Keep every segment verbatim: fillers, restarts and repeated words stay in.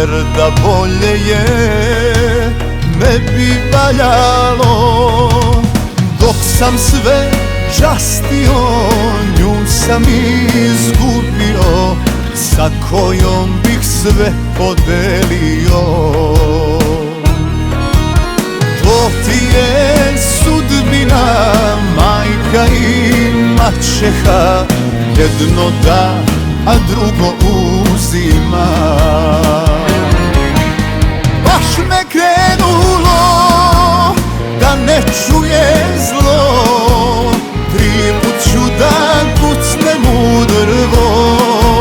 jer da bolje je ne bi valjalo. Dok sam sve častio, nju sam izgubio, sa kojom bih sve podelio. To ti je sudbina, majka i maćeha, jedno da, a drugo uzima. Baš me krenulo da ne čuje zlo, tri put ću da kucnem u drvo.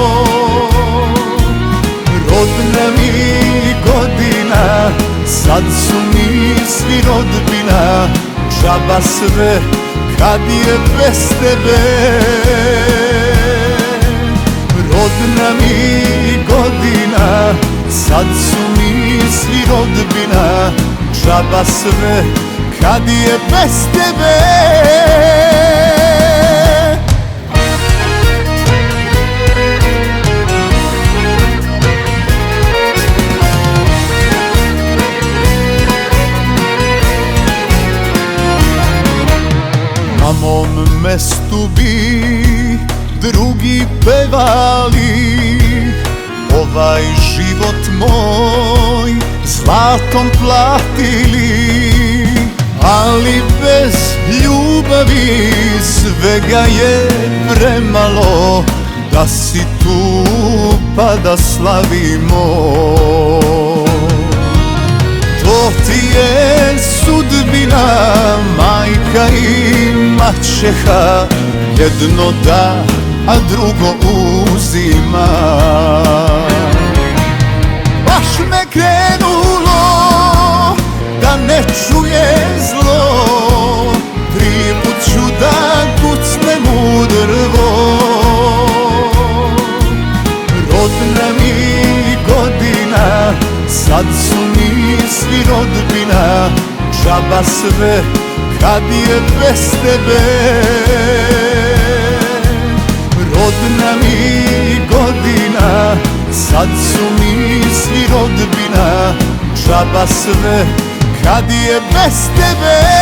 Rodna mi godina, sad su mi svi rodbina, džaba sve kad je bez tebe. Rodna mi godina, sad su mi svi rodbina, džaba sve kad je bez tebe. Na mom mestu bi drugi pevali, ovaj život moj zlatom platili. Ali bez ljubavi svega je premalo, da si tu pa da slavimo. To ti je sudbina, majka i maćeha, jedno da, a drugo uzima. Baš me krenulo da ne čuje zlo, tri put ću da kucnem u drvo. Rodna mi godina, sad su mi svi rodbina, džaba sve kad je bez tebe. Rodna mi godina, sad su mi svi rodbina, džaba sve kad je bez tebe.